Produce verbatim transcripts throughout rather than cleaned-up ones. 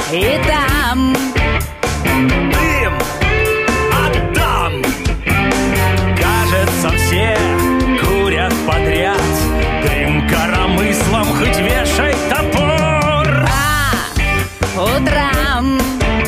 и там дым отдам. Кажется, все курят подряд. Дым коромыслом хоть вешай топор. А утром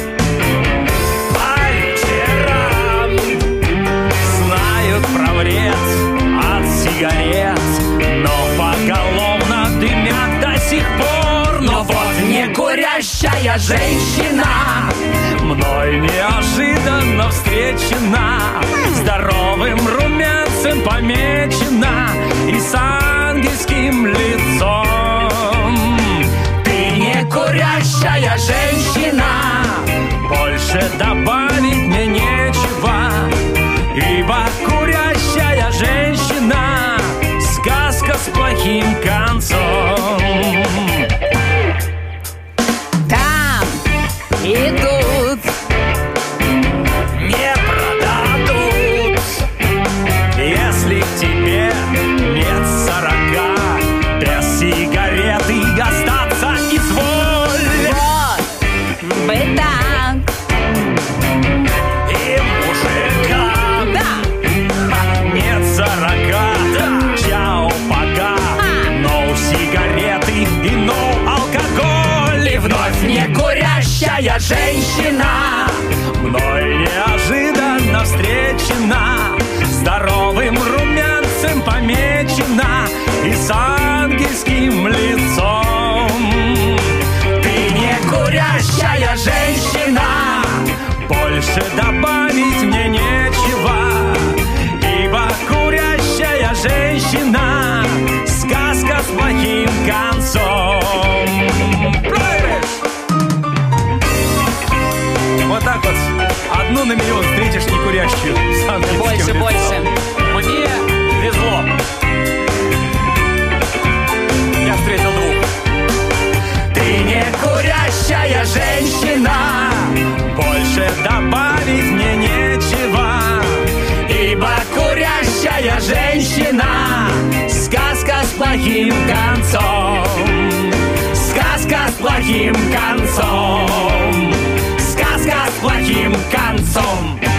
По вечерам знают про вред от сигарет, но поголовно дымят до сих пор. Но вот не курящая женщина мной неожиданно встречена, здоровым румянцем помечена и с ангельским лицом. Ты не курящая женщина, больше добавить мне нечего, ибо курящая женщина — сказка с плохим концом. там и тут Не продадут, если к тебе нет сорока, без сигареты остаться изволь. вот бы так. И мужикам Да, нет сорока, чао, пока. No сигареты и no алкоголь. И вновь не курящая женщина мной неожиданно встречена, здоровым румянцем помечена и с ангельским лицом. Ты не курящая женщина, больше добавить мне нечего, ибо курящая женщина — сказка с плохим концом. Вот так вот. Одну на миллион встретишь некурящую с ангельским больше, лицом. больше. Мне везло. Я встретил двух. Ты не курящая женщина, больше добавить мне нечего, ибо курящая женщина — сказка с плохим концом. Сказка с плохим концом. Сказка с плохим концом.